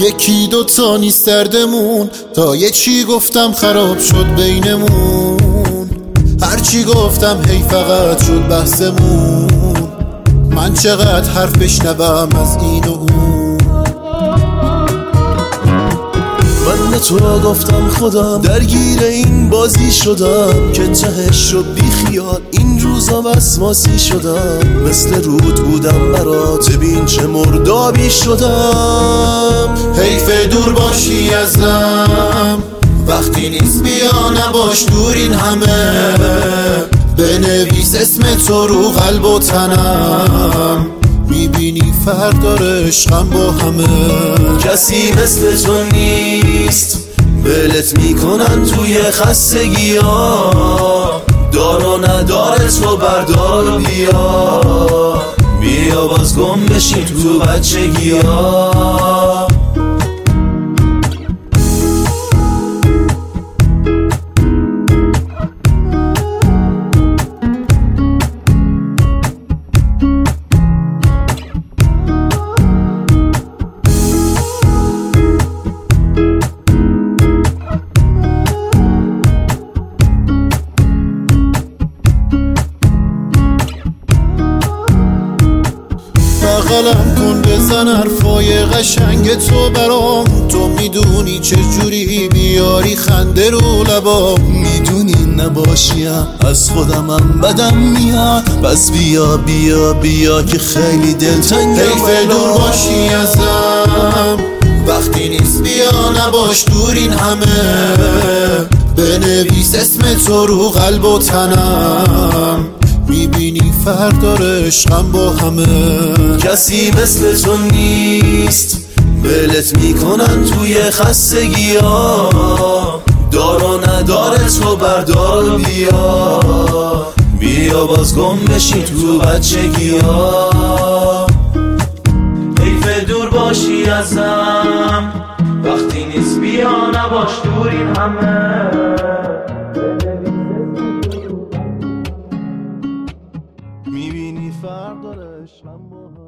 یکی دوتا نیست دردمون، تا یه چی گفتم خراب شد بینمون. هرچی گفتم هی فقط شد بحثمون. من چقدر حرف بشنوم از این و اون. من به تو گفتم خودم درگیر این بازی شدم که تهش شد بی خیال. این روزا وسواسی شدم، مثل رود بودم برات، ببین چه مردابی شدم. حیف دور باشی ازم، وقتی نیست بیا نباش دور این همه. بنویس اسم تو رو قلب و تنم، میبینی فرق داره عشقم با همه. کسی مثل تو نیست، ولت میکنن توی خستگی ها. دار و نداره تو بردار و بیا باز گم بشیم تو بچگی ها. بغلم کن بزن حرفای قشنگ تو برام. تو میدونی چجوری بیاری خنده رو لبام. میدونی نباشیم از خودمم بدم میاد. پس بیا بیا بیا که خیلی دلتنگم. حیف دور باشی ازم، وقتی نیست بیا نباش دور این همه. بنویس اسم تو رو قلب و تنم، میبینی فرق داره عشقم با همه. کسی مثل تو نیست، ولت میکنن توی خستگی ها. دار و نداره تو بردار و بیا باز گم بشی تو بچگی ها. حیف دور باشی ازم، وقتی نیست بیا نباش دور این همه. میبینی فرق داره عشقم با